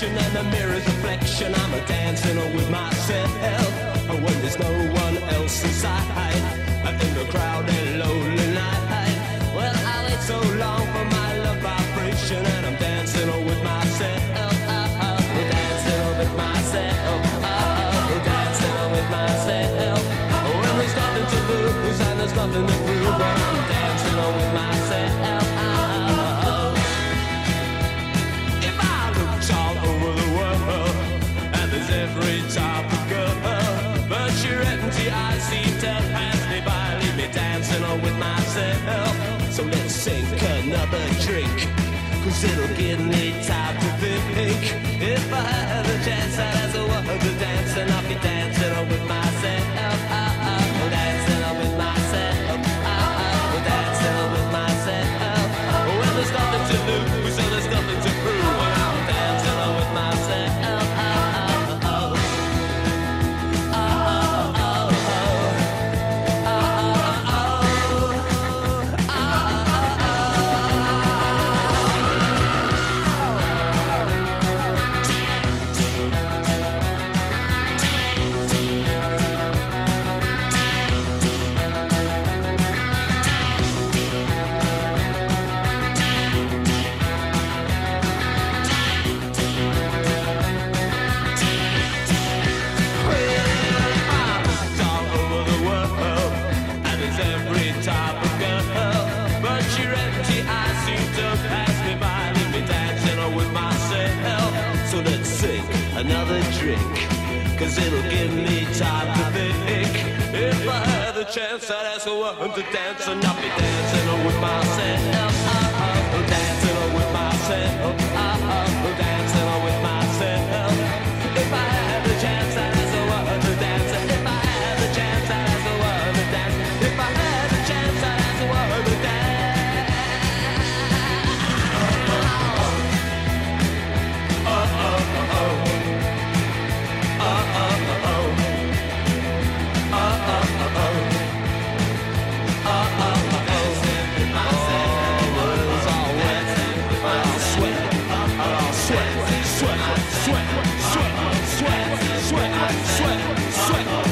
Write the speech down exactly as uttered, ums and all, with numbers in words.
direction and the mirror's reflection. I'm a dancing with myself when there's no one else inside. In the crowded, lonely night. Well, I wait so long for my love vibration, and I'm dancing with myself. Dancing with myself. Dancing with myself. When there's nothing to lose and there's nothing to prove, but I'm dancing with myself. If I looked all over the world, and there's every type of girl, but your empty eyes seem to pass me by, leave me dancing with myself. So let's sink another drink, cause it'll give me time to think. If I had a chance, I'd ask the world to dance, and I'll be dancing with myself. Dancing with myself. Dancing with myself. Well, there's nothing to lose, so there's nothing to prove, and I'm dancing with myself. Another drink, cause it'll give me time to think. If I had the chance, I'd ask a woman to dance, and I'll be dancing with myself. Dancing with myself. Dancing with myself. If I had the chance, I'd ask a woman to dance. If I had the chance, I'd ask a woman to dance. If I had the chance, I'd ask a woman to dance. Sweat, sweat, sweat, sweat, sweat, sweat.